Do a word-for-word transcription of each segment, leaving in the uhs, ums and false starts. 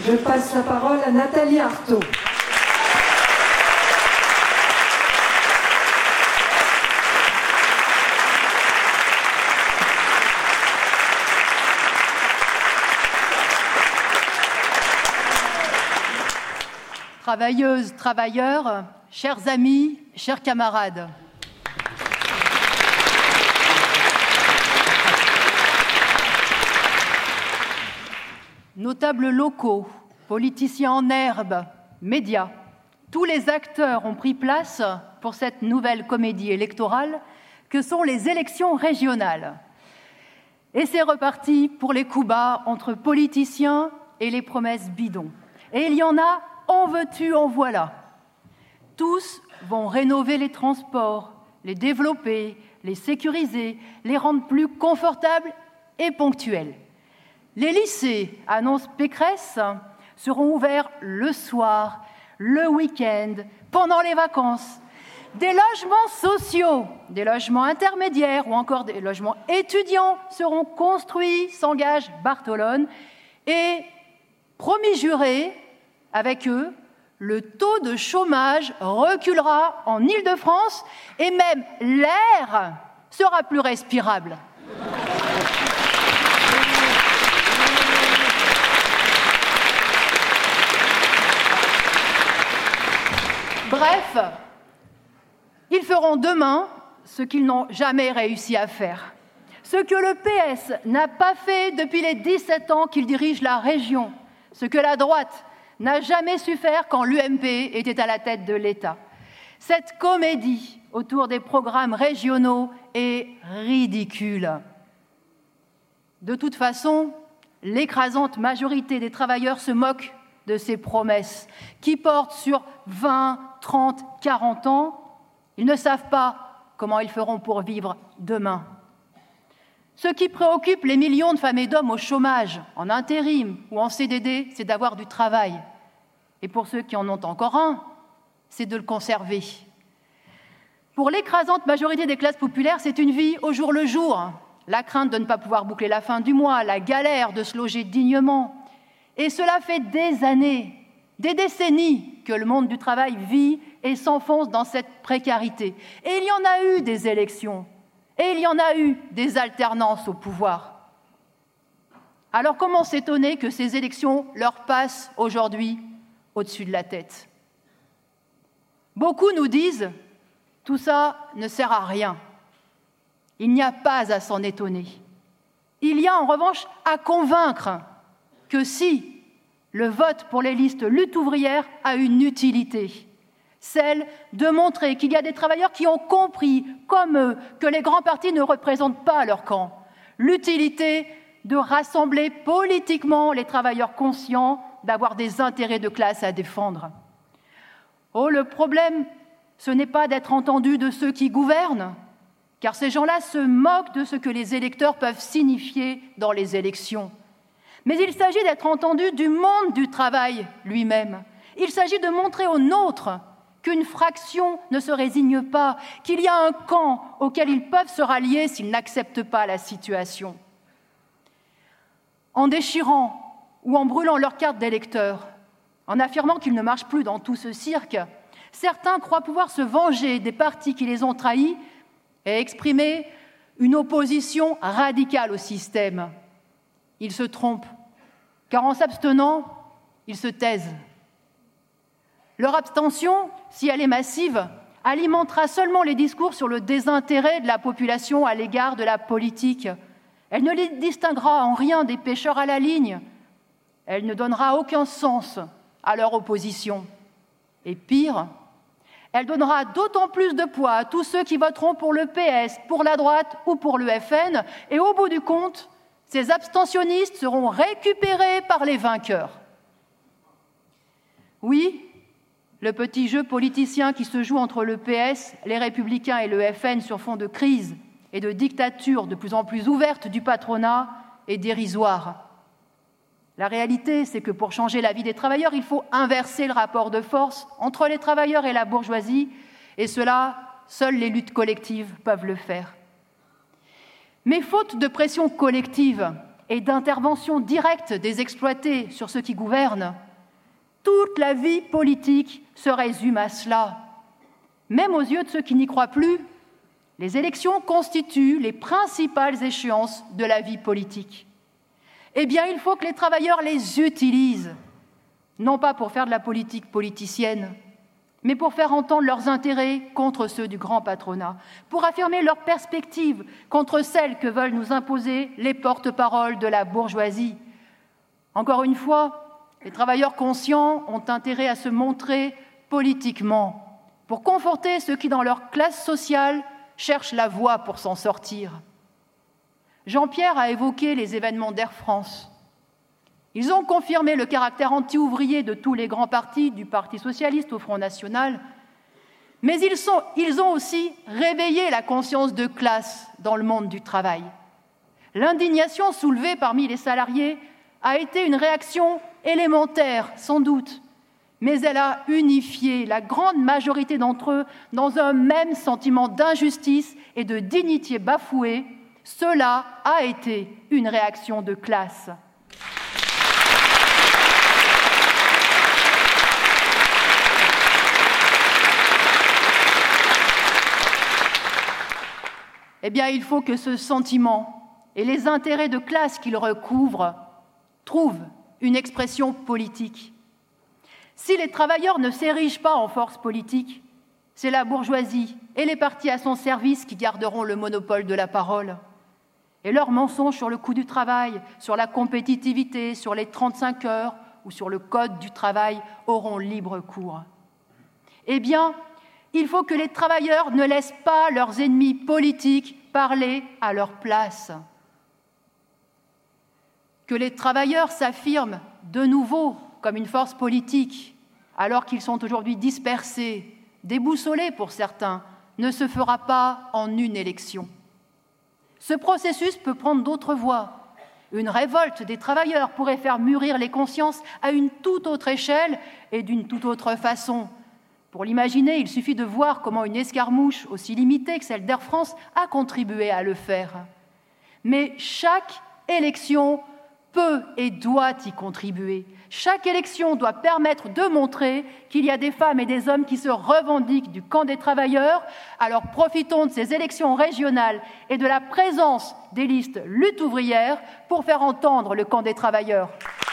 Je passe la parole à Nathalie Arthaud. Travailleuses, travailleurs, chers amis, chers camarades. Notables locaux, politiciens en herbe, médias, tous les acteurs ont pris place pour cette nouvelle comédie électorale que sont les élections régionales. Et c'est reparti pour les coups bas entre politiciens et les promesses bidons. Et il y en a, en veux-tu, en voilà. Tous vont rénover les transports, les développer, les sécuriser, les rendre plus confortables et ponctuels. Les lycées, annonce Pécresse, seront ouverts le soir, le week-end, pendant les vacances. Des logements sociaux, des logements intermédiaires ou encore des logements étudiants seront construits, s'engage Bartolone. Et, promis juré, avec eux, le taux de chômage reculera en Île-de-France et même l'air sera plus respirable. Bref, ils feront demain ce qu'ils n'ont jamais réussi à faire. Ce que le P S n'a pas fait depuis les dix-sept ans qu'il dirige la région. Ce que la droite n'a jamais su faire quand l'U M P était à la tête de l'État. Cette comédie autour des programmes régionaux est ridicule. De toute façon, l'écrasante majorité des travailleurs se moque de ces promesses qui portent sur vingt, trente, quarante ans. Ils ne savent pas comment ils feront pour vivre demain. Ce qui préoccupe les millions de femmes et d'hommes au chômage, en intérim ou en C D D, c'est d'avoir du travail. Et pour ceux qui en ont encore un, c'est de le conserver. Pour l'écrasante majorité des classes populaires, c'est une vie au jour le jour. La crainte de ne pas pouvoir boucler la fin du mois, la galère de se loger dignement. Et cela fait des années, des décennies que le monde du travail vit et s'enfonce dans cette précarité. Et il y en a eu des élections. Et il y en a eu des alternances au pouvoir. Alors comment s'étonner que ces élections leur passent aujourd'hui au-dessus de la tête? Beaucoup nous disent « tout ça ne sert à rien ». Il n'y a pas à s'en étonner. Il y a en revanche à convaincre que si le vote pour les listes lutte ouvrière a une utilité, celle de montrer qu'il y a des travailleurs qui ont compris, comme eux, que les grands partis ne représentent pas leur camp. L'utilité de rassembler politiquement les travailleurs conscients d'avoir des intérêts de classe à défendre. Oh, le problème, ce n'est pas d'être entendu de ceux qui gouvernent, car ces gens-là se moquent de ce que les électeurs peuvent signifier dans les élections. Mais il s'agit d'être entendu du monde du travail lui-même. Il s'agit de montrer aux nôtres qu'une fraction ne se résigne pas, qu'il y a un camp auquel ils peuvent se rallier s'ils n'acceptent pas la situation. En déchirant ou en brûlant leur carte d'électeur, en affirmant qu'ils ne marchent plus dans tout ce cirque, certains croient pouvoir se venger des partis qui les ont trahis et exprimer une opposition radicale au système. Ils se trompent, car en s'abstenant, ils se taisent. Leur abstention, si elle est massive, alimentera seulement les discours sur le désintérêt de la population à l'égard de la politique. Elle ne les distinguera en rien des pêcheurs à la ligne. Elle ne donnera aucun sens à leur opposition. Et pire, elle donnera d'autant plus de poids à tous ceux qui voteront pour le P S, pour la droite ou pour le F N. Et au bout du compte, ces abstentionnistes seront récupérés par les vainqueurs. Oui, le petit jeu politicien qui se joue entre le P S, les Républicains et le F N sur fond de crise et de dictature de plus en plus ouverte du patronat est dérisoire. La réalité, c'est que pour changer la vie des travailleurs, il faut inverser le rapport de force entre les travailleurs et la bourgeoisie, et cela, seules les luttes collectives peuvent le faire. Mais faute de pression collective, et d'intervention directe des exploités sur ceux qui gouvernent, toute la vie politique se résume à cela. Même aux yeux de ceux qui n'y croient plus, les élections constituent les principales échéances de la vie politique. Eh bien, il faut que les travailleurs les utilisent, non pas pour faire de la politique politicienne, mais pour faire entendre leurs intérêts contre ceux du grand patronat, pour affirmer leurs perspectives contre celles que veulent nous imposer les porte-paroles de la bourgeoisie. Encore une fois, les travailleurs conscients ont intérêt à se montrer politiquement, pour conforter ceux qui, dans leur classe sociale, cherchent la voie pour s'en sortir. Jean-Pierre a évoqué les événements d'Air France. Ils ont confirmé le caractère anti-ouvrier de tous les grands partis, du Parti socialiste au Front national, mais ils, sont, ils ont aussi réveillé la conscience de classe dans le monde du travail. L'indignation soulevée parmi les salariés a été une réaction élémentaire, sans doute, mais elle a unifié la grande majorité d'entre eux dans un même sentiment d'injustice et de dignité bafouée. Cela a été une réaction de classe. Eh bien, il faut que ce sentiment et les intérêts de classe qu'il recouvre trouvent une expression politique. Si les travailleurs ne s'érigent pas en force politique, c'est la bourgeoisie et les partis à son service qui garderont le monopole de la parole. Et leurs mensonges sur le coût du travail, sur la compétitivité, sur les trente-cinq heures ou sur le code du travail auront libre cours. Eh bien, il faut que les travailleurs ne laissent pas leurs ennemis politiques parler à leur place. Que les travailleurs s'affirment de nouveau comme une force politique, alors qu'ils sont aujourd'hui dispersés, déboussolés pour certains, ne se fera pas en une élection. Ce processus peut prendre d'autres voies. Une révolte des travailleurs pourrait faire mûrir les consciences à une toute autre échelle et d'une toute autre façon. Pour l'imaginer, il suffit de voir comment une escarmouche aussi limitée que celle d'Air France a contribué à le faire. Mais chaque élection peut et doit y contribuer. Chaque élection doit permettre de montrer qu'il y a des femmes et des hommes qui se revendiquent du camp des travailleurs. Alors profitons de ces élections régionales et de la présence des listes lutte ouvrière pour faire entendre le camp des travailleurs.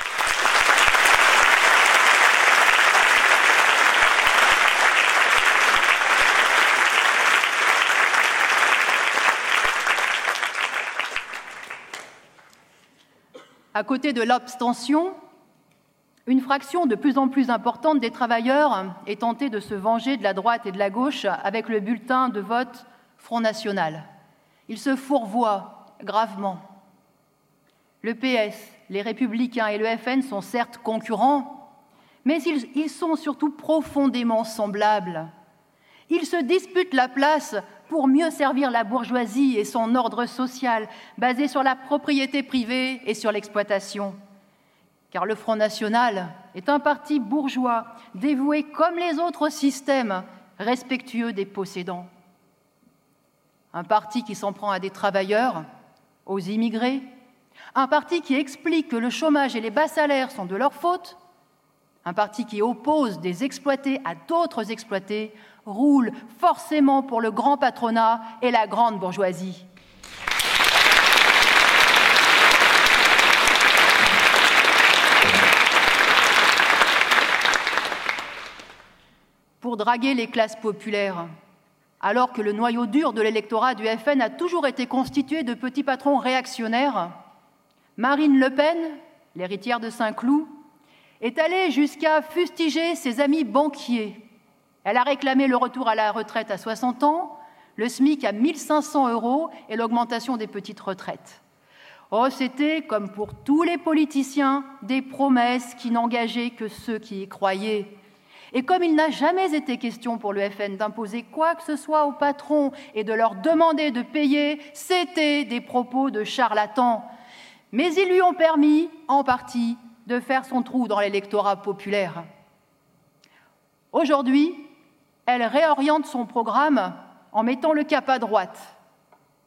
À côté de l'abstention, une fraction de plus en plus importante des travailleurs est tentée de se venger de la droite et de la gauche avec le bulletin de vote Front National. Ils se fourvoient gravement. Le P S, les Républicains et le F N sont certes concurrents, mais ils, ils sont surtout profondément semblables. Ils se disputent la place pour mieux servir la bourgeoisie et son ordre social, basé sur la propriété privée et sur l'exploitation. Car le Front National est un parti bourgeois, dévoué comme les autres systèmes, respectueux des possédants. Un parti qui s'en prend à des travailleurs, aux immigrés, un parti qui explique que le chômage et les bas salaires sont de leur faute, un parti qui oppose des exploités à d'autres exploités, roule forcément pour le grand patronat et la grande bourgeoisie. Pour draguer les classes populaires, alors que le noyau dur de l'électorat du F N a toujours été constitué de petits patrons réactionnaires, Marine Le Pen, l'héritière de Saint-Cloud, est allée jusqu'à fustiger ses amis banquiers. Elle a réclamé le retour à la retraite à soixante ans, le SMIC à mille cinq cents euros et l'augmentation des petites retraites. Oh, c'était, comme pour tous les politiciens, des promesses qui n'engageaient que ceux qui y croyaient. Et comme il n'a jamais été question pour le F N d'imposer quoi que ce soit aux patrons et de leur demander de payer, c'était des propos de charlatans. Mais ils lui ont permis, en partie, de faire son trou dans l'électorat populaire. Aujourd'hui, elle réoriente son programme en mettant le cap à droite.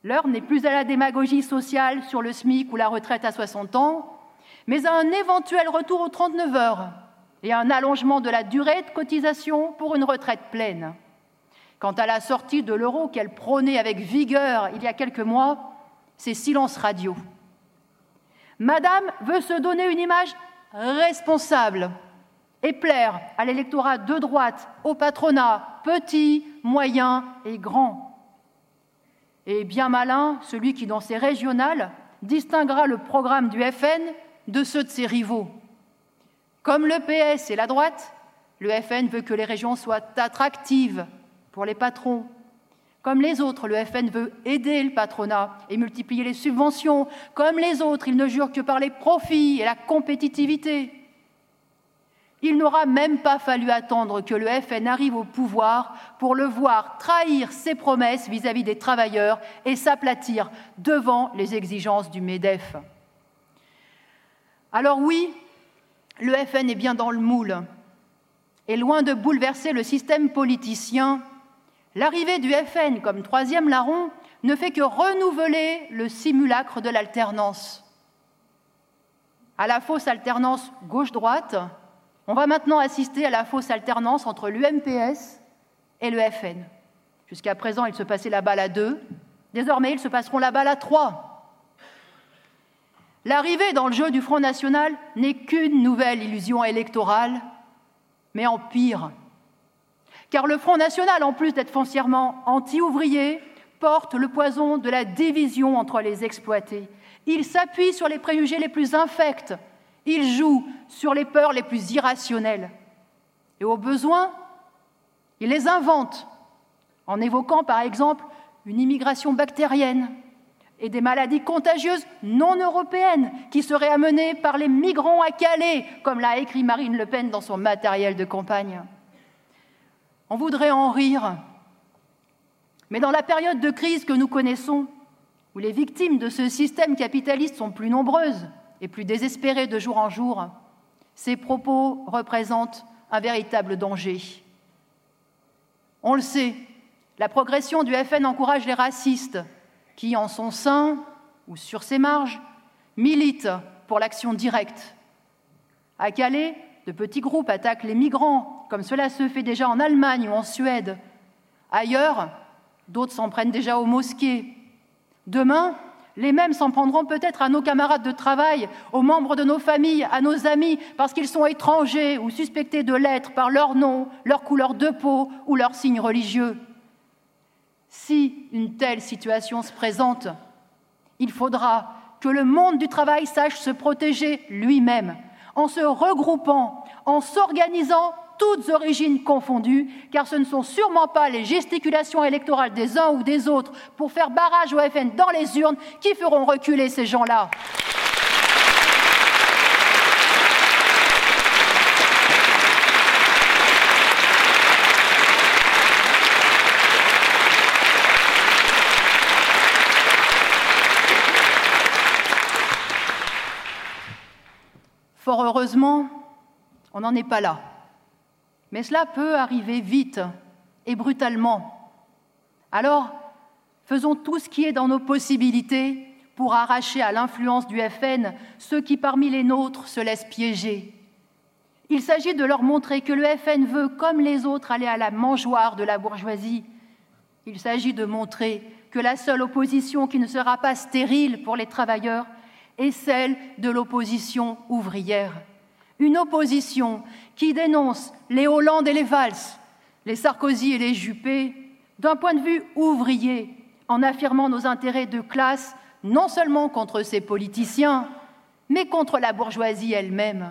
L'heure n'est plus à la démagogie sociale sur le SMIC ou la retraite à soixante ans, mais à un éventuel retour aux trente-neuf heures et à un allongement de la durée de cotisation pour une retraite pleine. Quant à la sortie de l'euro qu'elle prônait avec vigueur il y a quelques mois, c'est silence radio. Madame veut se donner une image responsable et plaire à l'électorat de droite, au patronat, petit, moyen et grand. Et bien malin, celui qui, dans ses régionales, distinguera le programme du F N de ceux de ses rivaux. Comme le P S et la droite, le F N veut que les régions soient attractives pour les patrons. Comme les autres, le F N veut aider le patronat et multiplier les subventions. Comme les autres, il ne jure que par les profits et la compétitivité. Il n'aura même pas fallu attendre que le F N arrive au pouvoir pour le voir trahir ses promesses vis-à-vis des travailleurs et s'aplatir devant les exigences du MEDEF. Alors oui, le F N est bien dans le moule. Et loin de bouleverser le système politicien, l'arrivée du F N comme troisième larron ne fait que renouveler le simulacre de l'alternance. À la fausse alternance gauche-droite, on va maintenant assister à la fausse alternance entre l'U M P S et le F N. Jusqu'à présent, il se passait la balle à deux. Désormais, ils se passeront la balle à trois. L'arrivée dans le jeu du Front National n'est qu'une nouvelle illusion électorale, mais en pire. Car le Front National, en plus d'être foncièrement anti-ouvrier, porte le poison de la division entre les exploités. Il s'appuie sur les préjugés les plus infects. Il joue sur les peurs les plus irrationnelles. Et au besoin, il les invente, en évoquant par exemple une immigration bactérienne et des maladies contagieuses non européennes qui seraient amenées par les migrants à Calais, comme l'a écrit Marine Le Pen dans son matériel de campagne. On voudrait en rire, mais dans la période de crise que nous connaissons, où les victimes de ce système capitaliste sont plus nombreuses et plus désespérées de jour en jour, ces propos représentent un véritable danger. On le sait, la progression du F N encourage les racistes qui, en son sein ou sur ses marges, militent pour l'action directe. À Calais, de petits groupes attaquent les migrants, comme cela se fait déjà en Allemagne ou en Suède. Ailleurs, d'autres s'en prennent déjà aux mosquées. Demain, les mêmes s'en prendront peut-être à nos camarades de travail, aux membres de nos familles, à nos amis, parce qu'ils sont étrangers ou suspectés de l'être par leur nom, leur couleur de peau ou leur signe religieux. Si une telle situation se présente, il faudra que le monde du travail sache se protéger lui-même, en se regroupant, en s'organisant, toutes origines confondues, car ce ne sont sûrement pas les gesticulations électorales des uns ou des autres pour faire barrage au F N dans les urnes qui feront reculer ces gens-là. Fort heureusement, on n'en est pas là. Mais cela peut arriver vite et brutalement. Alors, faisons tout ce qui est dans nos possibilités pour arracher à l'influence du F N ceux qui, parmi les nôtres, se laissent piéger. Il s'agit de leur montrer que le F N veut, comme les autres, aller à la mangeoire de la bourgeoisie. Il s'agit de montrer que la seule opposition qui ne sera pas stérile pour les travailleurs est celle de l'opposition ouvrière. Une opposition qui dénonce les Hollande et les Valls, les Sarkozy et les Juppé, d'un point de vue ouvrier, en affirmant nos intérêts de classe, non seulement contre ces politiciens, mais contre la bourgeoisie elle-même.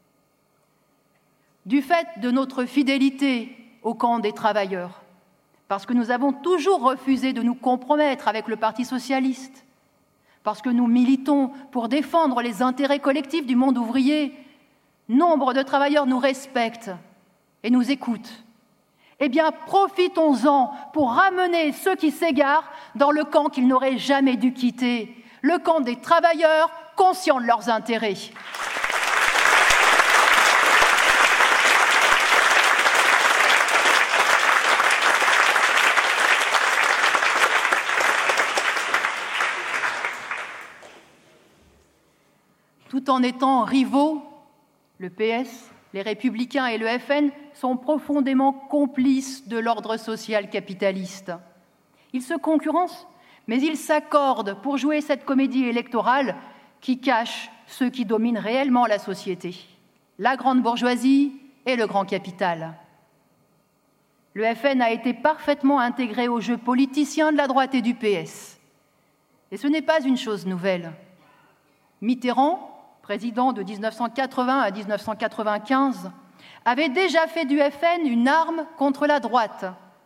Du fait de notre fidélité au camp des travailleurs, parce que nous avons toujours refusé de nous compromettre avec le Parti socialiste, parce que nous militons pour défendre les intérêts collectifs du monde ouvrier, nombre de travailleurs nous respectent et nous écoutent. Eh bien, profitons-en pour ramener ceux qui s'égarent dans le camp qu'ils n'auraient jamais dû quitter, le camp des travailleurs conscients de leurs intérêts. en étant rivaux, le P S, les Républicains et le F N sont profondément complices de l'ordre social capitaliste. Ils se concurrencent, mais ils s'accordent pour jouer cette comédie électorale qui cache ceux qui dominent réellement la société, la grande bourgeoisie et le grand capital. Le F N a été parfaitement intégré au jeu politicien de la droite et du P S. Et ce n'est pas une chose nouvelle. Mitterrand, président de mille neuf cent quatre-vingts à mille neuf cent quatre-vingt-quinze, avait déjà fait du F N une arme contre la droite.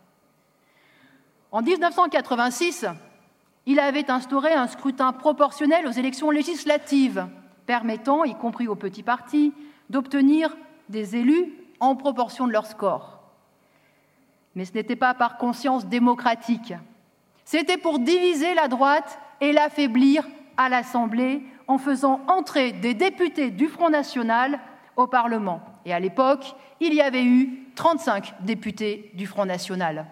En mille neuf cent quatre-vingt-six, il avait instauré un scrutin proportionnel aux élections législatives, permettant, y compris aux petits partis, d'obtenir des élus en proportion de leur score. Mais ce n'était pas par conscience démocratique. C'était pour diviser la droite et l'affaiblir à l'Assemblée en faisant entrer des députés du Front National au Parlement. Et à l'époque, il y avait eu trente-cinq députés du Front National.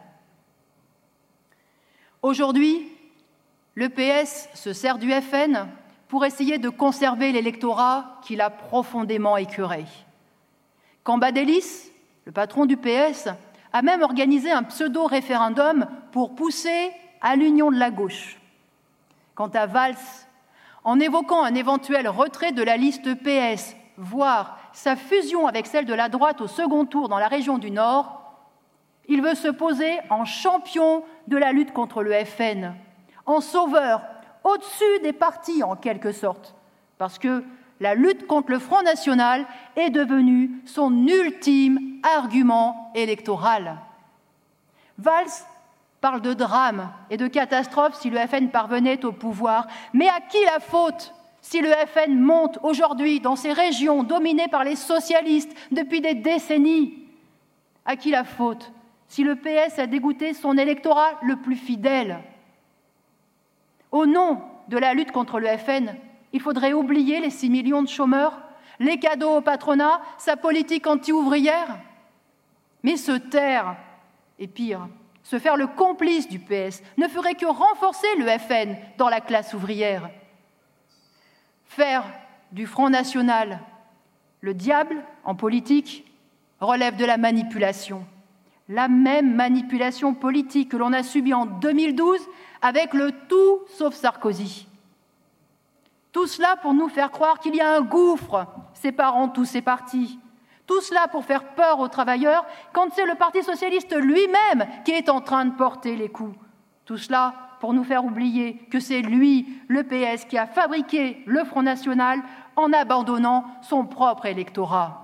Aujourd'hui, le P S se sert du F N pour essayer de conserver l'électorat qu'il a profondément écœuré. Cambadélis, le patron du P S, a même organisé un pseudo-référendum pour pousser à l'union de la gauche. Quant à Valls, en évoquant un éventuel retrait de la liste P S, voire sa fusion avec celle de la droite au second tour dans la région du Nord, il veut se poser en champion de la lutte contre le F N, en sauveur, au-dessus des partis en quelque sorte, parce que la lutte contre le Front National est devenue son ultime argument électoral. Valls parle de drame et de catastrophe si le F N parvenait au pouvoir, mais à qui la faute si le F N monte aujourd'hui dans ces régions dominées par les socialistes depuis des décennies? À qui la faute si le P S a dégoûté son électorat le plus fidèle? Au nom de la lutte contre le F N, il faudrait oublier les six millions de chômeurs, les cadeaux au patronat, sa politique anti-ouvrière. Mais se taire, et pire, se faire le complice du P S, ne ferait que renforcer le F N dans la classe ouvrière. Faire du Front National le diable en politique relève de la manipulation. La même manipulation politique que l'on a subie en deux mille douze avec le tout sauf Sarkozy. Tout cela pour nous faire croire qu'il y a un gouffre séparant tous ces partis. Tout cela pour faire peur aux travailleurs quand c'est le Parti socialiste lui-même qui est en train de porter les coups. Tout cela pour nous faire oublier que c'est lui, le P S, qui a fabriqué le Front National en abandonnant son propre électorat.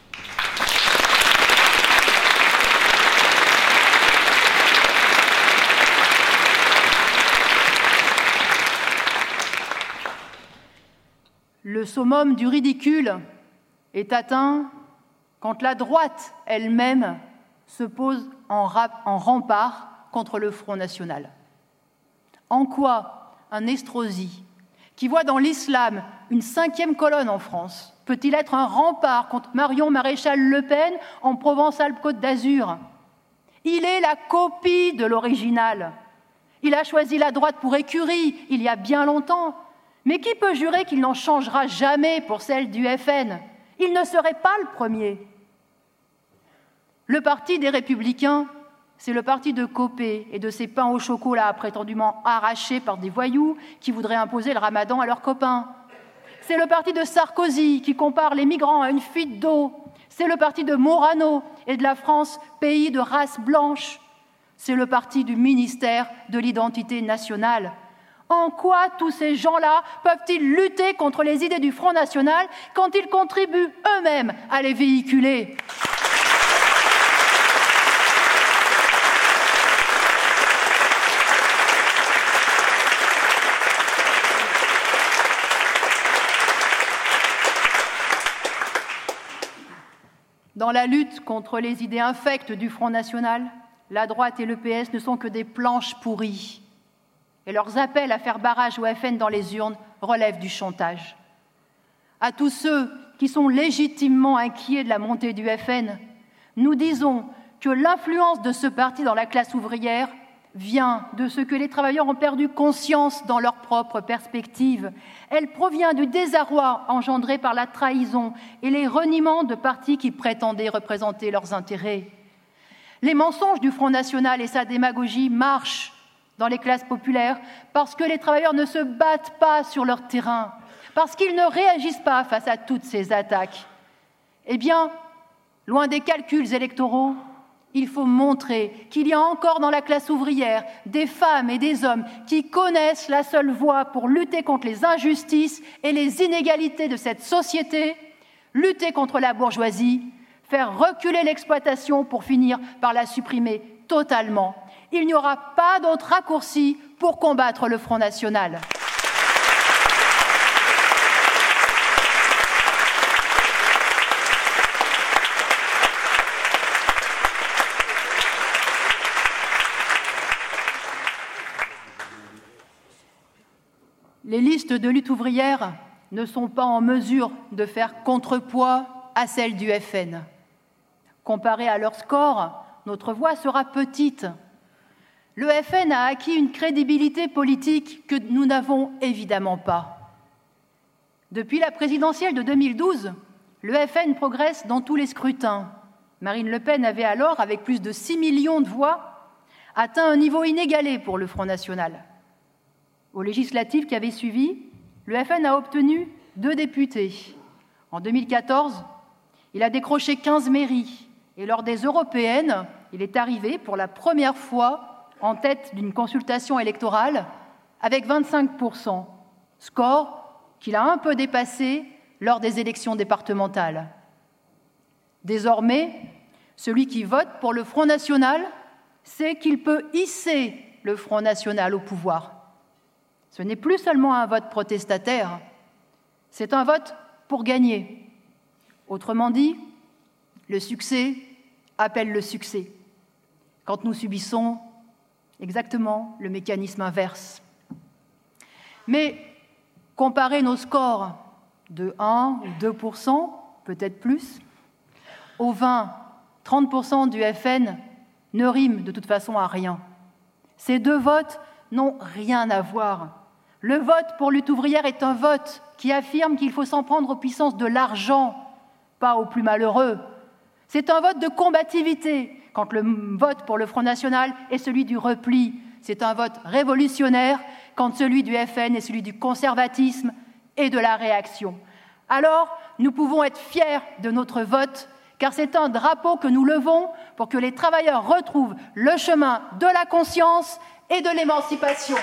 Le summum du ridicule est atteint quand la droite elle-même se pose en, rap, en rempart contre le Front National. En quoi un Estrosi, qui voit dans l'islam une cinquième colonne en France, peut-il être un rempart contre Marion Maréchal Le Pen en Provence-Alpes-Côte d'Azur? Il est la copie de l'original. Il a choisi la droite pour écurie il y a bien longtemps. Mais qui peut jurer qu'il n'en changera jamais pour celle du F N? Il ne serait pas le premier. Le parti des Républicains, c'est le parti de Copé et de ses pains au chocolat prétendument arrachés par des voyous qui voudraient imposer le ramadan à leurs copains. C'est le parti de Sarkozy qui compare les migrants à une fuite d'eau. C'est le parti de Morano et de la France, pays de race blanche. C'est le parti du ministère de l'identité nationale. En quoi tous ces gens-là peuvent-ils lutter contre les idées du Front National quand ils contribuent eux-mêmes à les véhiculer ? Dans la lutte contre les idées infectes du Front National, la droite et le P S ne sont que des planches pourries. Et leurs appels à faire barrage au F N dans les urnes relèvent du chantage. À tous ceux qui sont légitimement inquiets de la montée du F N, nous disons que l'influence de ce parti dans la classe ouvrière vient de ce que les travailleurs ont perdu conscience dans leur propre perspective. Elle provient du désarroi engendré par la trahison et les reniements de partis qui prétendaient représenter leurs intérêts. Les mensonges du Front National et sa démagogie marchent dans les classes populaires parce que les travailleurs ne se battent pas sur leur terrain, parce qu'ils ne réagissent pas face à toutes ces attaques. Eh bien, loin des calculs électoraux, il faut montrer qu'il y a encore dans la classe ouvrière des femmes et des hommes qui connaissent la seule voie pour lutter contre les injustices et les inégalités de cette société, lutter contre la bourgeoisie, faire reculer l'exploitation pour finir par la supprimer totalement. Il n'y aura pas d'autre raccourci pour combattre le Front National. Les listes de lutte ouvrière ne sont pas en mesure de faire contrepoids à celles du F N. Comparé à leur score, notre voix sera petite. Le F N a acquis une crédibilité politique que nous n'avons évidemment pas. Depuis la présidentielle de deux mille douze, le F N progresse dans tous les scrutins. Marine Le Pen avait alors, avec plus de six millions de voix, atteint un niveau inégalé pour le Front National. Aux législatives qui avaient suivi, le F N a obtenu deux députés. En deux mille quatorze, il a décroché quinze mairies. Et lors des européennes, il est arrivé pour la première fois en tête d'une consultation électorale avec vingt-cinq pour cent, score qu'il a un peu dépassé lors des élections départementales. Désormais, celui qui vote pour le Front National sait qu'il peut hisser le Front National au pouvoir. Ce n'est plus seulement un vote protestataire, c'est un vote pour gagner. Autrement dit, le succès appelle le succès, quand nous subissons exactement le mécanisme inverse. Mais comparer nos scores de un ou deux pour cent, peut-être plus, aux vingt à trente pour cent du F N ne rime de toute façon à rien. Ces deux votes n'ont rien à voir. Le vote pour lutte ouvrière est un vote qui affirme qu'il faut s'en prendre aux puissances de l'argent, pas aux plus malheureux. C'est un vote de combativité, quand le vote pour le Front National est celui du repli. C'est un vote révolutionnaire, quand celui du F N est celui du conservatisme et de la réaction. Alors, nous pouvons être fiers de notre vote, car c'est un drapeau que nous levons pour que les travailleurs retrouvent le chemin de la conscience et de l'émancipation.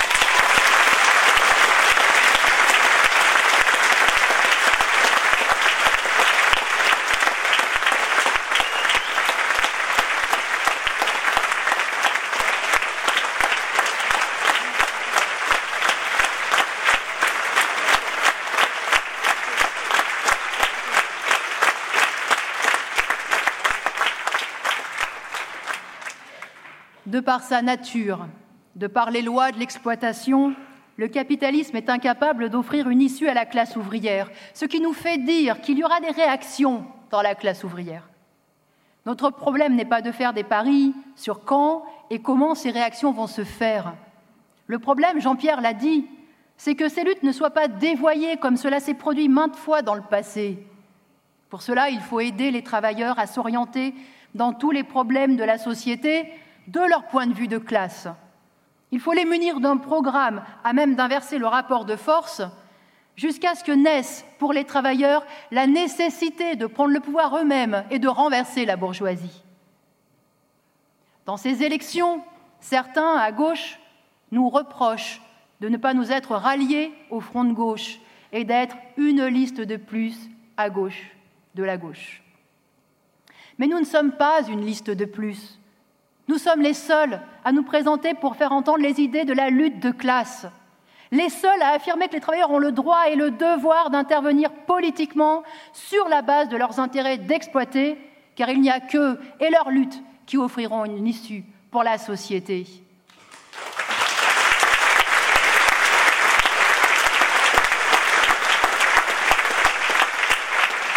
De par sa nature, de par les lois de l'exploitation, le capitalisme est incapable d'offrir une issue à la classe ouvrière, ce qui nous fait dire qu'il y aura des réactions dans la classe ouvrière. Notre problème n'est pas de faire des paris sur quand et comment ces réactions vont se faire. Le problème, Jean-Pierre l'a dit, c'est que ces luttes ne soient pas dévoyées comme cela s'est produit maintes fois dans le passé. Pour cela, il faut aider les travailleurs à s'orienter dans tous les problèmes de la société de leur point de vue de classe. Il faut les munir d'un programme à même d'inverser le rapport de force jusqu'à ce que naisse pour les travailleurs la nécessité de prendre le pouvoir eux-mêmes et de renverser la bourgeoisie. Dans ces élections, certains, à gauche, nous reprochent de ne pas nous être ralliés au front de gauche et d'être une liste de plus à gauche de la gauche. Mais nous ne sommes pas une liste de plus. Nous sommes les seuls à nous présenter pour faire entendre les idées de la lutte de classe. Les seuls à affirmer que les travailleurs ont le droit et le devoir d'intervenir politiquement sur la base de leurs intérêts d'exploiter, car il n'y a qu'eux et leur lutte qui offriront une issue pour la société.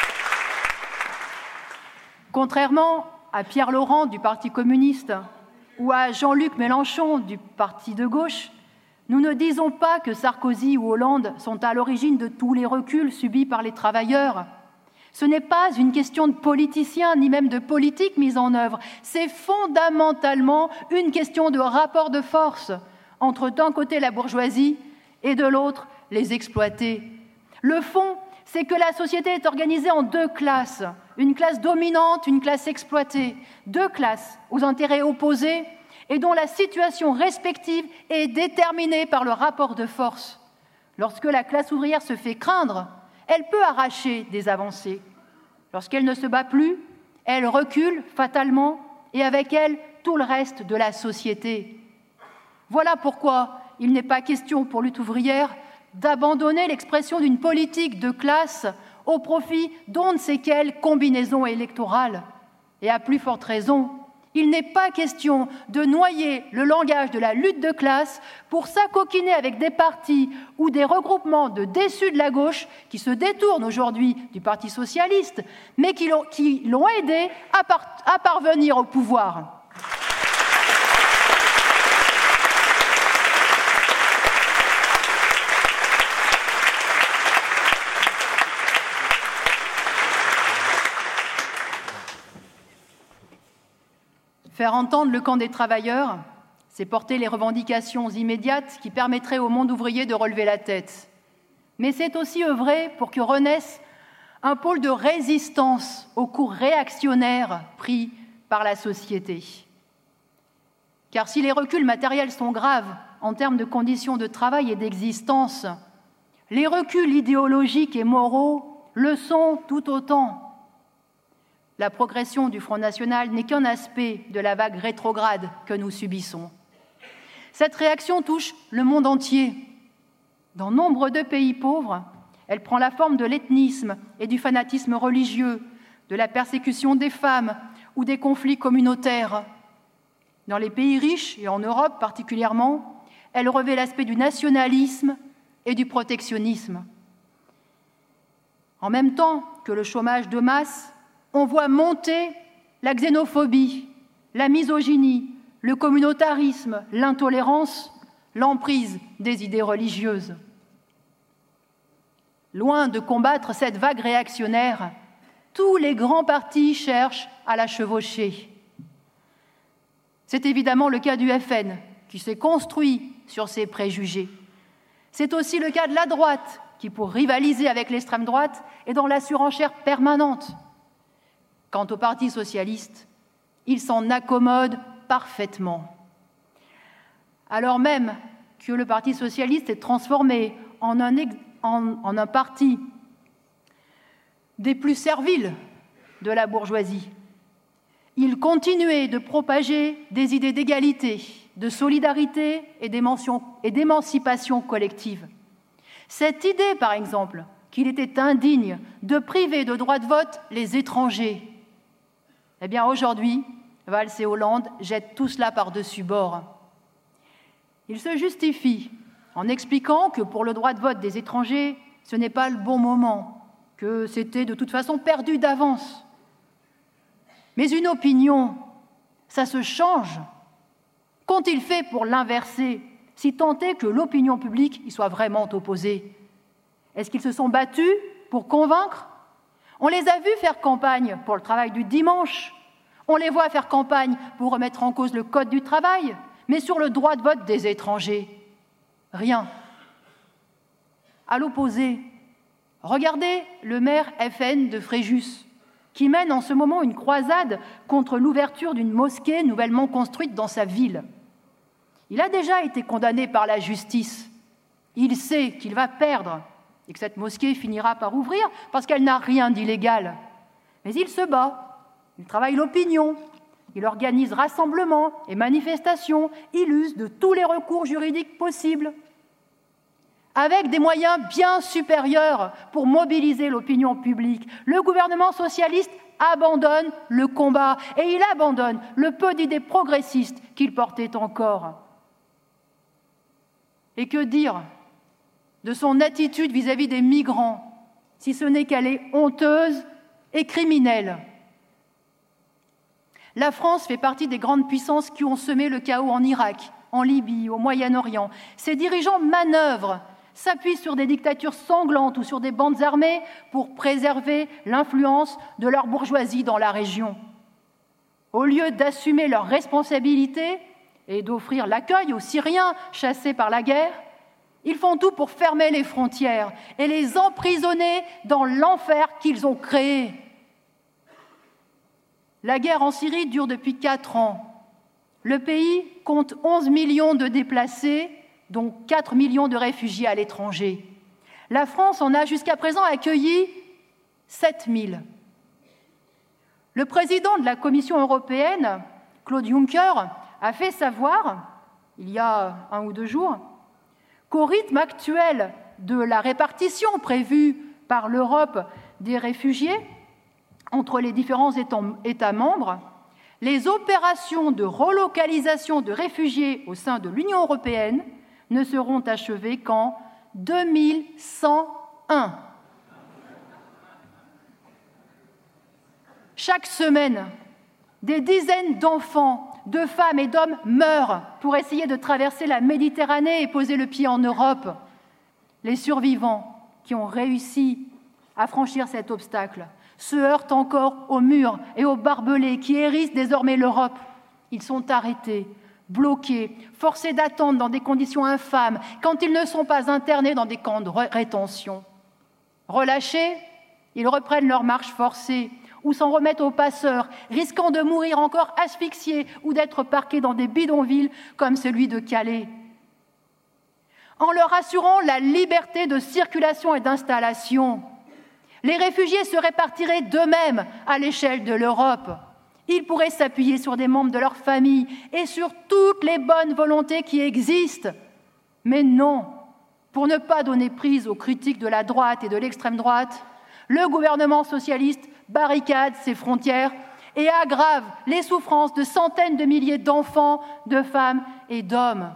Contrairement à Pierre Laurent du Parti communiste, ou à Jean-Luc Mélenchon du parti de gauche, nous ne disons pas que Sarkozy ou Hollande sont à l'origine de tous les reculs subis par les travailleurs. Ce n'est pas une question de politiciens ni même de politique mise en œuvre, c'est fondamentalement une question de rapport de force entre d'un côté la bourgeoisie et de l'autre les exploités. Le fond, c'est que la société est organisée en deux classes, une classe dominante, une classe exploitée, deux classes aux intérêts opposés et dont la situation respective est déterminée par le rapport de force. Lorsque la classe ouvrière se fait craindre, elle peut arracher des avancées. Lorsqu'elle ne se bat plus, elle recule fatalement et avec elle tout le reste de la société. Voilà pourquoi il n'est pas question pour Lutte ouvrière d'abandonner l'expression d'une politique de classe au profit d'on ne sait quelle combinaison électorale. Et à plus forte raison, il n'est pas question de noyer le langage de la lutte de classe pour s'acoquiner avec des partis ou des regroupements de déçus de la gauche qui se détournent aujourd'hui du Parti socialiste, mais qui l'ont, qui l'ont aidé à, par, à parvenir au pouvoir. Faire entendre le camp des travailleurs, c'est porter les revendications immédiates qui permettraient au monde ouvrier de relever la tête. Mais c'est aussi œuvrer pour que renaisse un pôle de résistance aux cours réactionnaires pris par la société. Car si les reculs matériels sont graves en termes de conditions de travail et d'existence, les reculs idéologiques et moraux le sont tout autant. La progression du Front national n'est qu'un aspect de la vague rétrograde que nous subissons. Cette réaction touche le monde entier. Dans nombre de pays pauvres, elle prend la forme de l'ethnisme et du fanatisme religieux, de la persécution des femmes ou des conflits communautaires. Dans les pays riches, et en Europe particulièrement, elle revêt l'aspect du nationalisme et du protectionnisme. En même temps que le chômage de masse, on voit monter la xénophobie, la misogynie, le communautarisme, l'intolérance, l'emprise des idées religieuses. Loin de combattre cette vague réactionnaire, tous les grands partis cherchent à la chevaucher. C'est évidemment le cas du F N, qui s'est construit sur ses préjugés. C'est aussi le cas de la droite, qui, pour rivaliser avec l'extrême droite, est dans la surenchère permanente. Quant au Parti socialiste, il s'en accommode parfaitement. Alors même que le Parti socialiste est transformé en un, ex- en, en un parti des plus serviles de la bourgeoisie, il continuait de propager des idées d'égalité, de solidarité et d'émancipation collective. Cette idée, par exemple, qu'il était indigne de priver de droit de vote les étrangers, eh bien, aujourd'hui, Valls et Hollande jettent tout cela par-dessus bord. Ils se justifient en expliquant que pour le droit de vote des étrangers, ce n'est pas le bon moment, que c'était de toute façon perdu d'avance. Mais une opinion, ça se change. Qu'ont-ils fait pour l'inverser, si tant est que l'opinion publique y soit vraiment opposée? Est-ce qu'ils se sont battus pour convaincre? On les a vus faire campagne pour le travail du dimanche. On les voit faire campagne pour remettre en cause le code du travail, mais sur le droit de vote des étrangers, rien. À l'opposé, regardez le maire F N de Fréjus, qui mène en ce moment une croisade contre l'ouverture d'une mosquée nouvellement construite dans sa ville. Il a déjà été condamné par la justice. Il sait qu'il va perdre et que cette mosquée finira par ouvrir parce qu'elle n'a rien d'illégal. Mais il se bat, il travaille l'opinion, il organise rassemblements et manifestations, il use de tous les recours juridiques possibles, avec des moyens bien supérieurs pour mobiliser l'opinion publique. Le gouvernement socialiste abandonne le combat et il abandonne le peu d'idées progressistes qu'il portait encore. Et que dire de son attitude vis-à-vis des migrants, si ce n'est qu'elle est honteuse et criminelle? La France fait partie des grandes puissances qui ont semé le chaos en Irak, en Libye, au Moyen-Orient. Ses dirigeants manœuvrent, s'appuient sur des dictatures sanglantes ou sur des bandes armées pour préserver l'influence de leur bourgeoisie dans la région. Au lieu d'assumer leurs responsabilités et d'offrir l'accueil aux Syriens chassés par la guerre, ils font tout pour fermer les frontières et les emprisonner dans l'enfer qu'ils ont créé. La guerre en Syrie dure depuis quatre ans. Le pays compte onze millions de déplacés, dont quatre millions de réfugiés à l'étranger. La France en a jusqu'à présent accueilli sept mille. Le président de la Commission européenne, Claude Juncker, a fait savoir, il y a un ou deux jours, qu'au rythme actuel de la répartition prévue par l'Europe des réfugiés entre les différents États membres, les opérations de relocalisation de réfugiés au sein de l'Union européenne ne seront achevées qu'en deux mille cent un. Chaque semaine, des dizaines d'enfants, de femmes et d'hommes meurent pour essayer de traverser la Méditerranée et poser le pied en Europe. Les survivants qui ont réussi à franchir cet obstacle se heurtent encore aux murs et aux barbelés qui hérissent désormais l'Europe. Ils sont arrêtés, bloqués, forcés d'attendre dans des conditions infâmes quand ils ne sont pas internés dans des camps de rétention. Relâchés, ils reprennent leur marche forcée ou s'en remettent aux passeurs, risquant de mourir encore asphyxiés ou d'être parqués dans des bidonvilles comme celui de Calais. En leur assurant la liberté de circulation et d'installation, les réfugiés se répartiraient d'eux-mêmes à l'échelle de l'Europe. Ils pourraient s'appuyer sur des membres de leur famille et sur toutes les bonnes volontés qui existent. Mais non, pour ne pas donner prise aux critiques de la droite et de l'extrême droite, le gouvernement socialiste barricade ses frontières et aggrave les souffrances de centaines de milliers d'enfants, de femmes et d'hommes.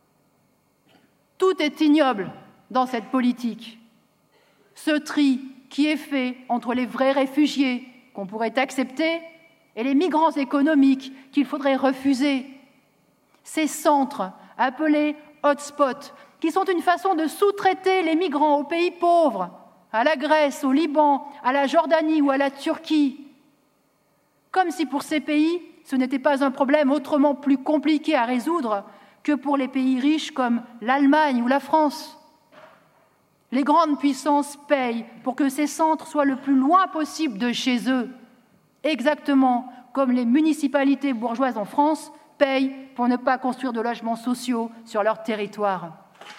Tout est ignoble dans cette politique. Ce tri qui est fait entre les vrais réfugiés qu'on pourrait accepter et les migrants économiques qu'il faudrait refuser. Ces centres appelés hotspots, qui sont une façon de sous-traiter les migrants aux pays pauvres, à la Grèce, au Liban, à la Jordanie ou à la Turquie. Comme si pour ces pays, ce n'était pas un problème autrement plus compliqué à résoudre que pour les pays riches comme l'Allemagne ou la France. Les grandes puissances payent pour que ces centres soient le plus loin possible de chez eux, exactement comme les municipalités bourgeoises en France payent pour ne pas construire de logements sociaux sur leur territoire.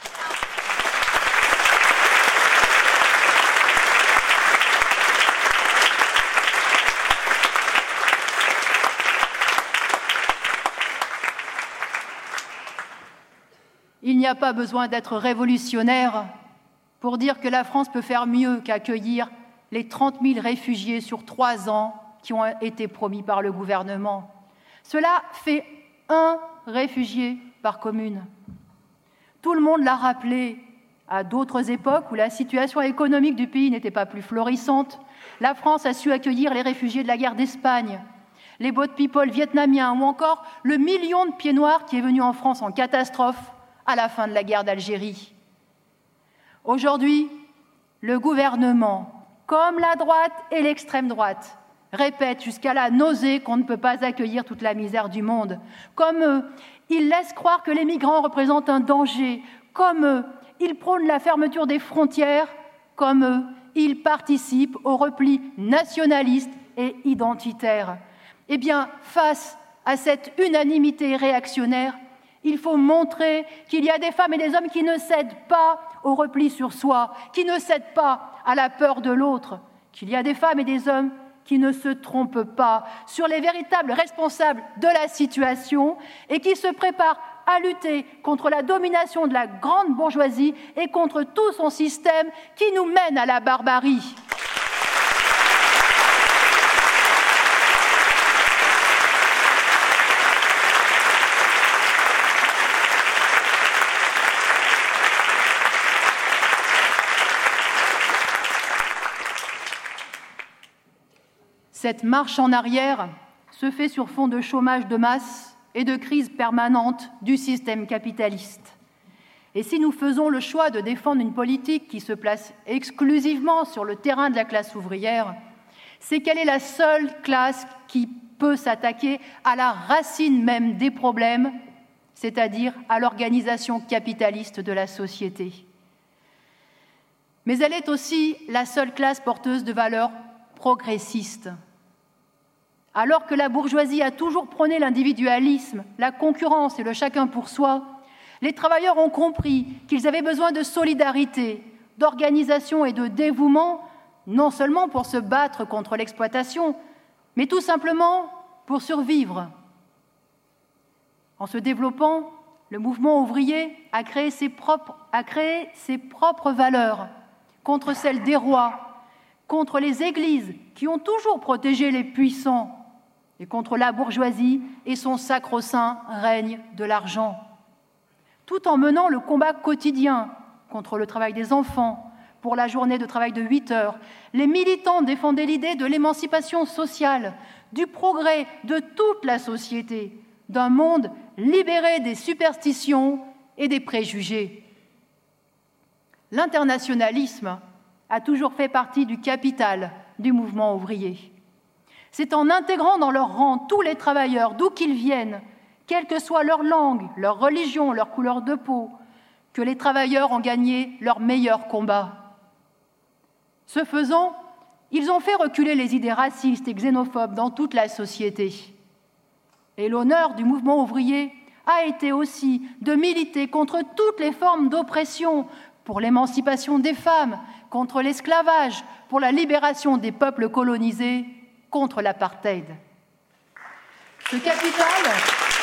Il n'y a pas besoin d'être révolutionnaire pour dire que la France peut faire mieux qu'accueillir les trente mille réfugiés sur trois ans qui ont été promis par le gouvernement. Cela fait un réfugié par commune. Tout le monde l'a rappelé à d'autres époques où la situation économique du pays n'était pas plus florissante. La France a su accueillir les réfugiés de la guerre d'Espagne, les boat people vietnamiens ou encore le million de pieds noirs qui est venu en France en catastrophe à la fin de la guerre d'Algérie. Aujourd'hui, le gouvernement, comme la droite et l'extrême droite, répètent jusqu'à la nausée qu'on ne peut pas accueillir toute la misère du monde. Comme eux, ils laissent croire que les migrants représentent un danger. Comme eux, ils prônent la fermeture des frontières. Comme eux, ils participent au repli nationaliste et identitaire. Eh bien, face à cette unanimité réactionnaire, il faut montrer qu'il y a des femmes et des hommes qui ne cèdent pas au repli sur soi, qui ne cèdent pas à la peur de l'autre, qu'il y a des femmes et des hommes qui ne se trompent pas sur les véritables responsables de la situation et qui se préparent à lutter contre la domination de la grande bourgeoisie et contre tout son système qui nous mène à la barbarie. Cette marche en arrière se fait sur fond de chômage de masse et de crise permanente du système capitaliste. Et si nous faisons le choix de défendre une politique qui se place exclusivement sur le terrain de la classe ouvrière, c'est qu'elle est la seule classe qui peut s'attaquer à la racine même des problèmes, c'est-à-dire à l'organisation capitaliste de la société. Mais elle est aussi la seule classe porteuse de valeurs progressistes. Alors que la bourgeoisie a toujours prôné l'individualisme, la concurrence et le chacun pour soi, les travailleurs ont compris qu'ils avaient besoin de solidarité, d'organisation et de dévouement, non seulement pour se battre contre l'exploitation, mais tout simplement pour survivre. En se développant, le mouvement ouvrier a créé ses propres, a créé ses propres valeurs contre celles des rois, contre les églises qui ont toujours protégé les puissants, et contre la bourgeoisie et son sacro-saint règne de l'argent, tout en menant le combat quotidien contre le travail des enfants, pour la journée de travail de huit heures. Les militants défendaient l'idée de l'émancipation sociale, du progrès de toute la société, d'un monde libéré des superstitions et des préjugés. L'internationalisme a toujours fait partie du capital du mouvement ouvrier. C'est en intégrant dans leur rang tous les travailleurs, d'où qu'ils viennent, quelle que soit leur langue, leur religion, leur couleur de peau, que les travailleurs ont gagné leur meilleur combat. Ce faisant, ils ont fait reculer les idées racistes et xénophobes dans toute la société. Et l'honneur du mouvement ouvrier a été aussi de militer contre toutes les formes d'oppression, pour l'émancipation des femmes, contre l'esclavage, pour la libération des peuples colonisés, contre l'apartheid. Ce capital,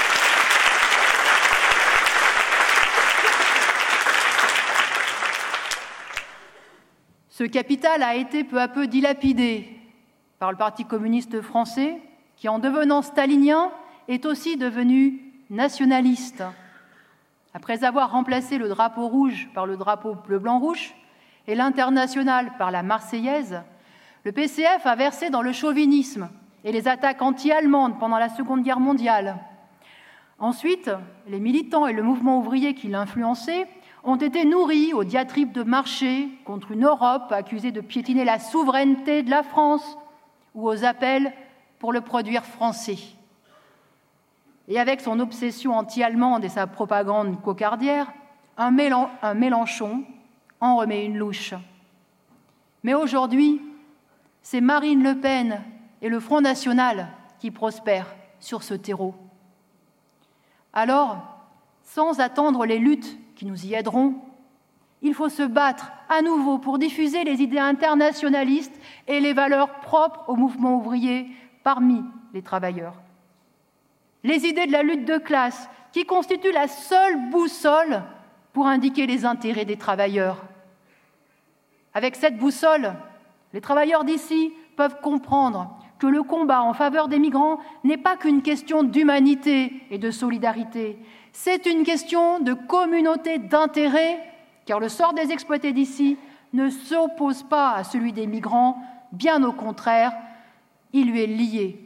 ce capital a été peu à peu dilapidé par le Parti communiste français, qui, en devenant stalinien, est aussi devenu nationaliste. Après avoir remplacé le drapeau rouge par le drapeau bleu-blanc-rouge et l'international par la Marseillaise, le P C F a versé dans le chauvinisme et les attaques anti-allemandes pendant la Seconde Guerre mondiale. Ensuite, les militants et le mouvement ouvrier qui l'influençaient ont été nourris aux diatribes de marché contre une Europe accusée de piétiner la souveraineté de la France ou aux appels pour le produire français. Et avec son obsession anti-allemande et sa propagande cocardière, un, Mélen- un Mélenchon en remet une louche. Mais aujourd'hui, c'est Marine Le Pen et le Front National qui prospèrent sur ce terreau. Alors, sans attendre les luttes qui nous y aideront, il faut se battre à nouveau pour diffuser les idées internationalistes et les valeurs propres au mouvement ouvrier parmi les travailleurs. Les idées de la lutte de classe qui constituent la seule boussole pour indiquer les intérêts des travailleurs. Avec cette boussole, les travailleurs d'ici peuvent comprendre que le combat en faveur des migrants n'est pas qu'une question d'humanité et de solidarité. C'est une question de communauté d'intérêts, car le sort des exploités d'ici ne s'oppose pas à celui des migrants, bien au contraire, il lui est lié.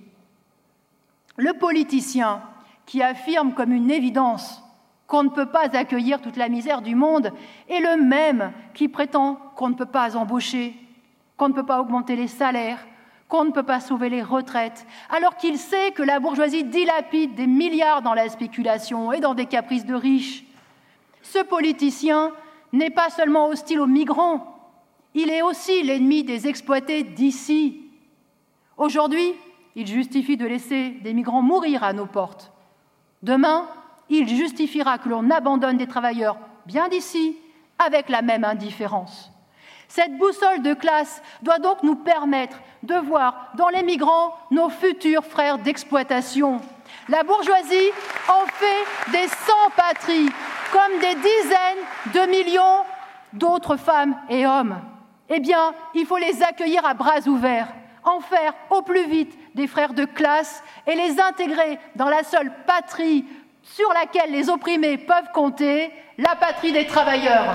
Le politicien qui affirme comme une évidence qu'on ne peut pas accueillir toute la misère du monde est le même qui prétend qu'on ne peut pas embaucher, qu'on ne peut pas augmenter les salaires, qu'on ne peut pas sauver les retraites, alors qu'il sait que la bourgeoisie dilapide des milliards dans la spéculation et dans des caprices de riches. Ce politicien n'est pas seulement hostile aux migrants, il est aussi l'ennemi des exploités d'ici. Aujourd'hui, il justifie de laisser des migrants mourir à nos portes. Demain, il justifiera que l'on abandonne des travailleurs bien d'ici avec la même indifférence. Cette boussole de classe doit donc nous permettre de voir dans les migrants nos futurs frères d'exploitation. La bourgeoisie en fait des sans-patries, comme des dizaines de millions d'autres femmes et hommes. Eh bien, il faut les accueillir à bras ouverts, en faire au plus vite des frères de classe et les intégrer dans la seule patrie sur laquelle les opprimés peuvent compter, la patrie des travailleurs.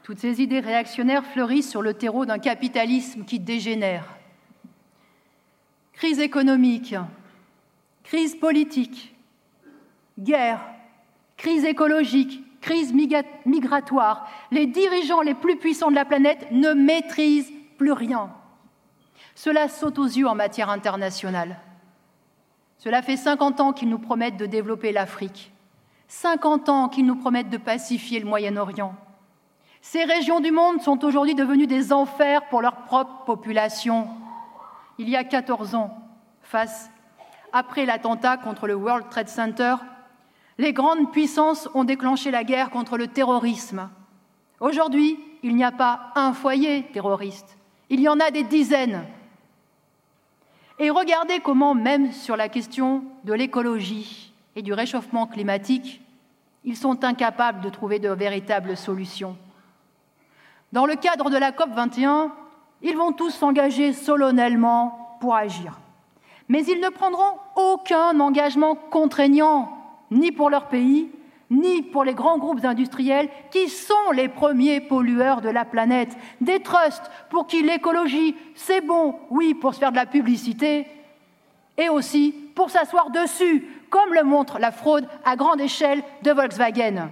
Toutes ces idées réactionnaires fleurissent sur le terreau d'un capitalisme qui dégénère. Crise économique, crise politique, guerre, crise écologique, crise migratoire. Les dirigeants les plus puissants de la planète ne maîtrisent plus rien. Cela saute aux yeux en matière internationale. Cela fait cinquante ans qu'ils nous promettent de développer l'Afrique, cinquante ans qu'ils nous promettent de pacifier le Moyen-Orient. Ces régions du monde sont aujourd'hui devenues des enfers pour leur propre population. Il y a quatorze ans, face, après l'attentat contre le World Trade Center, les grandes puissances ont déclenché la guerre contre le terrorisme. Aujourd'hui, il n'y a pas un foyer terroriste, il y en a des dizaines. Et regardez comment, même sur la question de l'écologie et du réchauffement climatique, ils sont incapables de trouver de véritables solutions. Dans le cadre de la COP vingt et un, ils vont tous s'engager solennellement pour agir. Mais ils ne prendront aucun engagement contraignant, ni pour leur pays, ni pour les grands groupes industriels qui sont les premiers pollueurs de la planète. Des trusts pour qui l'écologie, c'est bon, oui, pour se faire de la publicité, et aussi pour s'asseoir dessus, comme le montre la fraude à grande échelle de Volkswagen.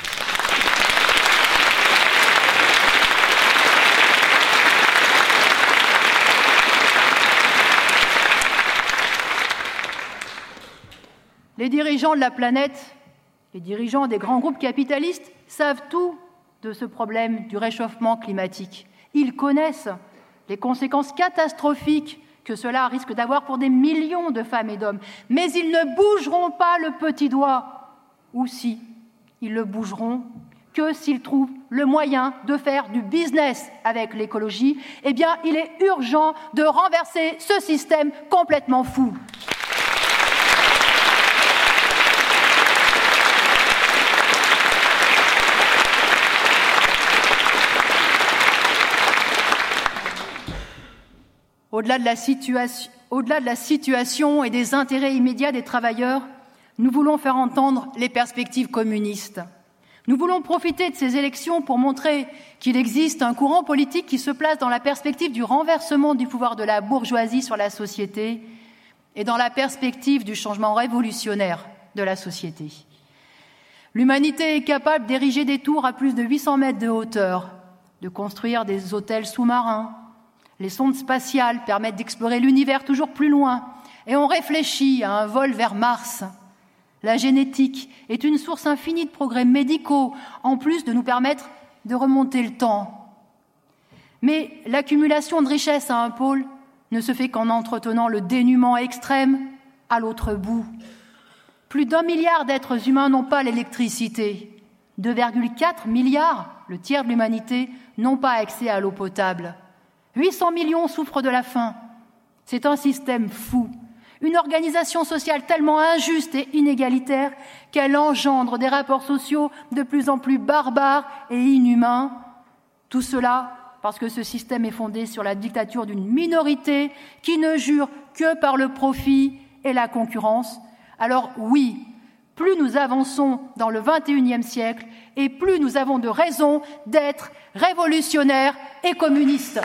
Les dirigeants de la planète, les dirigeants des grands groupes capitalistes savent tout de ce problème du réchauffement climatique. Ils connaissent les conséquences catastrophiques que cela risque d'avoir pour des millions de femmes et d'hommes. Mais ils ne bougeront pas le petit doigt. Ou si, ils le bougeront que s'ils trouvent le moyen de faire du business avec l'écologie. Eh bien, il est urgent de renverser ce système complètement fou. Au-delà de la situation, au-delà de la situation et des intérêts immédiats des travailleurs, nous voulons faire entendre les perspectives communistes. Nous voulons profiter de ces élections pour montrer qu'il existe un courant politique qui se place dans la perspective du renversement du pouvoir de la bourgeoisie sur la société et dans la perspective du changement révolutionnaire de la société. L'humanité est capable d'ériger des tours à plus de huit cents mètres de hauteur, de construire des hôtels sous-marins. Les sondes spatiales permettent d'explorer l'univers toujours plus loin et on réfléchit à un vol vers Mars. La génétique est une source infinie de progrès médicaux, en plus de nous permettre de remonter le temps. Mais l'accumulation de richesses à un pôle ne se fait qu'en entretenant le dénuement extrême à l'autre bout. Plus d'un milliard d'êtres humains n'ont pas l'électricité. deux virgule quatre milliards, le tiers de l'humanité, n'ont pas accès à l'eau potable. huit cents millions souffrent de la faim. C'est un système fou, une organisation sociale tellement injuste et inégalitaire qu'elle engendre des rapports sociaux de plus en plus barbares et inhumains. Tout cela parce que ce système est fondé sur la dictature d'une minorité qui ne jure que par le profit et la concurrence. Alors oui, plus nous avançons dans le vingt et unième siècle et plus nous avons de raisons d'être révolutionnaires et communistes.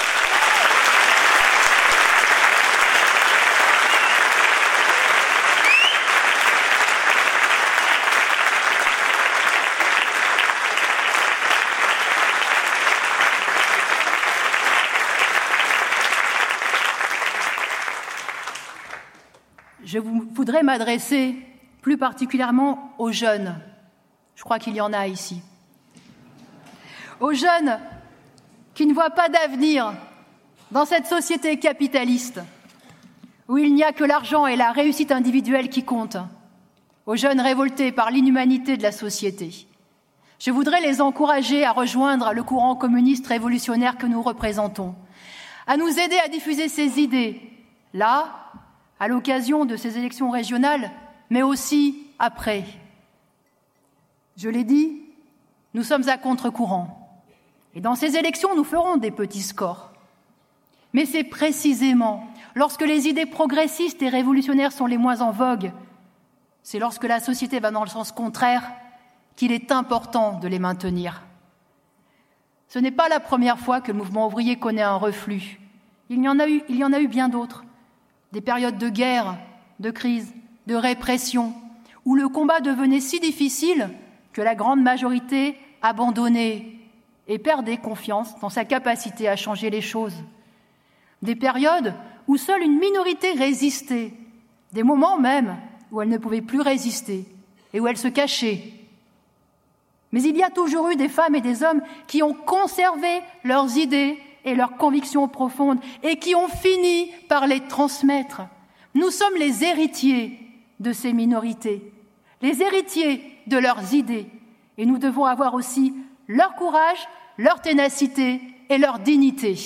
Je voudrais m'adresser plus particulièrement aux jeunes. Je crois qu'il y en a ici. Aux jeunes qui ne voient pas d'avenir dans cette société capitaliste où il n'y a que l'argent et la réussite individuelle qui comptent. Aux jeunes révoltés par l'inhumanité de la société. Je voudrais les encourager à rejoindre le courant communiste révolutionnaire que nous représentons, à nous aider à diffuser ces idées, là, à l'occasion de ces élections régionales, mais aussi après. Je l'ai dit, nous sommes à contre-courant. Et dans ces élections, nous ferons des petits scores. Mais c'est précisément lorsque les idées progressistes et révolutionnaires sont les moins en vogue, c'est lorsque la société va dans le sens contraire qu'il est important de les maintenir. Ce n'est pas la première fois que le mouvement ouvrier connaît un reflux. Il y en a eu, il y en a eu bien d'autres. Des périodes de guerre, de crise, de répression, où le combat devenait si difficile que la grande majorité abandonnait et perdait confiance dans sa capacité à changer les choses. Des périodes où seule une minorité résistait, des moments même où elle ne pouvait plus résister et où elle se cachait. Mais il y a toujours eu des femmes et des hommes qui ont conservé leurs idées et leurs convictions profondes et qui ont fini par les transmettre. Nous sommes les héritiers de ces minorités, les héritiers de leurs idées, et nous devons avoir aussi leur courage, leur ténacité et leur dignité.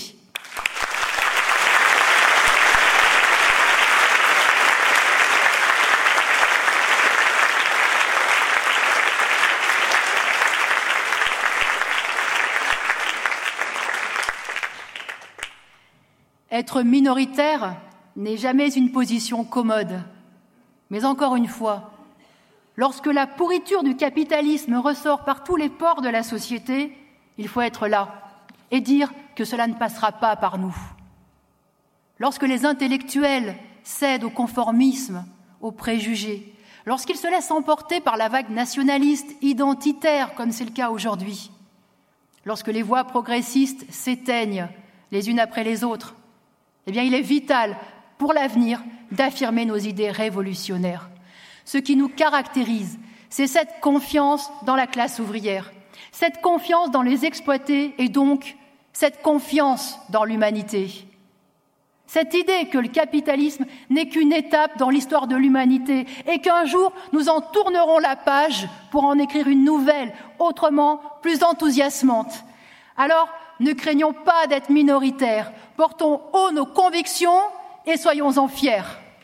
Être minoritaire n'est jamais une position commode. Mais encore une fois, lorsque la pourriture du capitalisme ressort par tous les pores de la société, il faut être là et dire que cela ne passera pas par nous. Lorsque les intellectuels cèdent au conformisme, aux préjugés, lorsqu'ils se laissent emporter par la vague nationaliste, identitaire, comme c'est le cas aujourd'hui, lorsque les voix progressistes s'éteignent les unes après les autres, eh bien, il est vital pour l'avenir d'affirmer nos idées révolutionnaires. Ce qui nous caractérise, c'est cette confiance dans la classe ouvrière, cette confiance dans les exploités et donc cette confiance dans l'humanité. Cette idée que le capitalisme n'est qu'une étape dans l'histoire de l'humanité et qu'un jour nous en tournerons la page pour en écrire une nouvelle, autrement plus enthousiasmante. Alors, ne craignons pas d'être minoritaires, portons haut nos convictions et soyons-en fiers.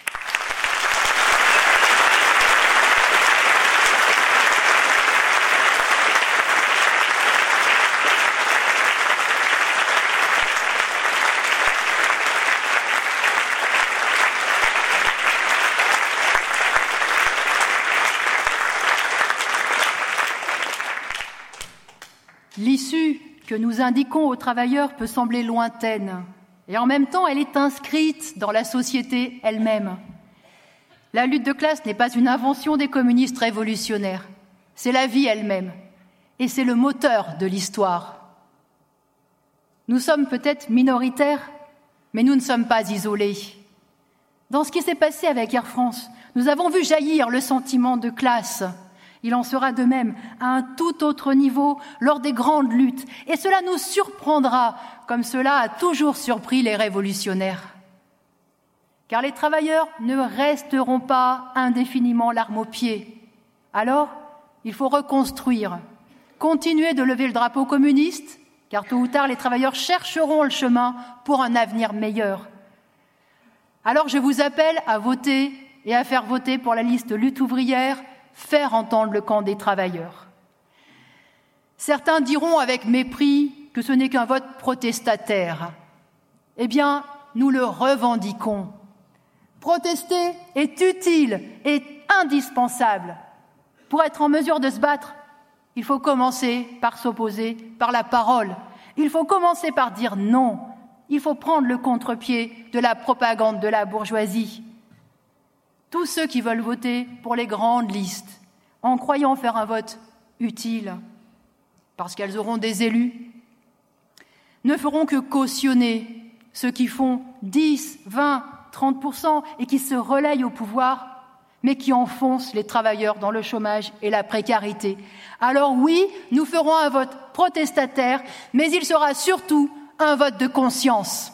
L'issue que nous indiquons aux travailleurs peut sembler lointaine, et en même temps, elle est inscrite dans la société elle-même. La lutte de classe n'est pas une invention des communistes révolutionnaires, c'est la vie elle-même, et c'est le moteur de l'histoire. Nous sommes peut-être minoritaires, mais nous ne sommes pas isolés. Dans ce qui s'est passé avec Air France, nous avons vu jaillir le sentiment de classe. Il en sera de même à un tout autre niveau lors des grandes luttes. Et cela nous surprendra, comme cela a toujours surpris les révolutionnaires. Car les travailleurs ne resteront pas indéfiniment l'arme au pied. Alors, il faut reconstruire, continuer de lever le drapeau communiste, car tôt ou tard, les travailleurs chercheront le chemin pour un avenir meilleur. Alors, je vous appelle à voter et à faire voter pour la liste lutte ouvrière, faire entendre le camp des travailleurs. Certains diront avec mépris que ce n'est qu'un vote protestataire. Eh bien, nous le revendiquons. Protester est utile et indispensable. Pour être en mesure de se battre, il faut commencer par s'opposer par la parole. Il faut commencer par dire non. Il faut prendre le contre-pied de la propagande de la bourgeoisie. Tous ceux qui veulent voter pour les grandes listes, en croyant faire un vote utile, parce qu'elles auront des élus, ne feront que cautionner ceux qui font dix, vingt, trente pour cent et qui se relayent au pouvoir, mais qui enfoncent les travailleurs dans le chômage et la précarité. Alors oui, nous ferons un vote protestataire, mais il sera surtout un vote de conscience.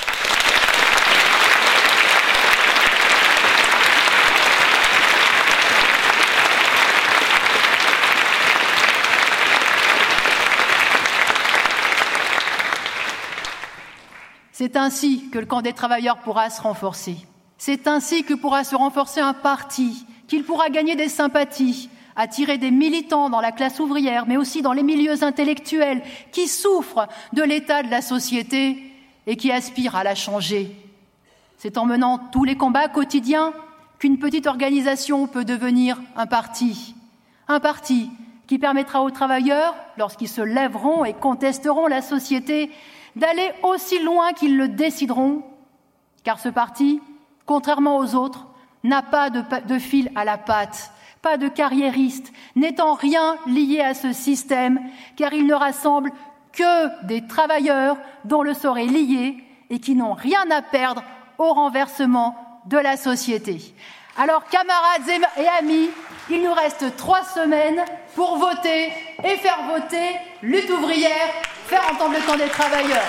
C'est ainsi que le camp des travailleurs pourra se renforcer. C'est ainsi que pourra se renforcer un parti, qu'il pourra gagner des sympathies, attirer des militants dans la classe ouvrière, mais aussi dans les milieux intellectuels qui souffrent de l'état de la société et qui aspirent à la changer. C'est en menant tous les combats quotidiens qu'une petite organisation peut devenir un parti. Un parti qui permettra aux travailleurs, lorsqu'ils se lèveront et contesteront la société, d'aller aussi loin qu'ils le décideront, car ce parti, contrairement aux autres, n'a pas de, de fil à la patte, pas de carriériste, n'étant rien lié à ce système, car il ne rassemble que des travailleurs dont le sort est lié et qui n'ont rien à perdre au renversement de la société. Alors, camarades et amis, il nous reste trois semaines pour voter et faire voter lutte ouvrière, faire entendre le camp des travailleurs.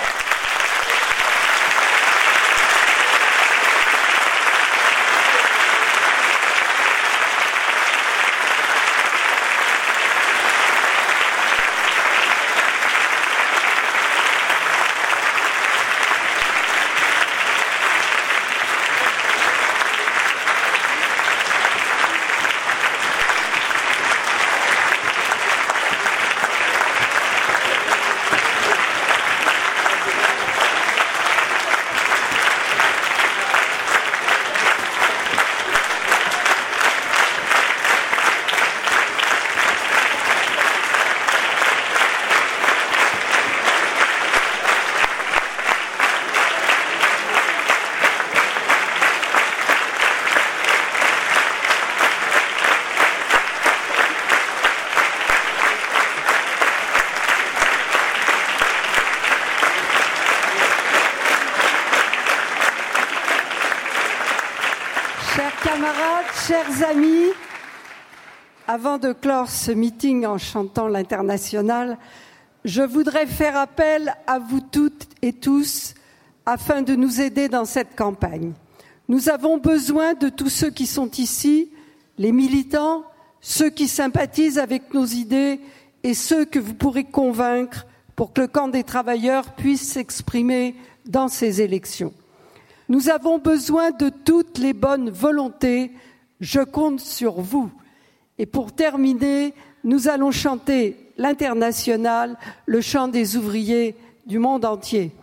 Chers amis, avant de clore ce meeting en chantant l'Internationale, je voudrais faire appel à vous toutes et tous afin de nous aider dans cette campagne. Nous avons besoin de tous ceux qui sont ici, les militants, ceux qui sympathisent avec nos idées et ceux que vous pourrez convaincre pour que le camp des travailleurs puisse s'exprimer dans ces élections. Nous avons besoin de toutes les bonnes volontés. Je compte sur vous. Et pour terminer, nous allons chanter l'Internationale, le chant des ouvriers du monde entier.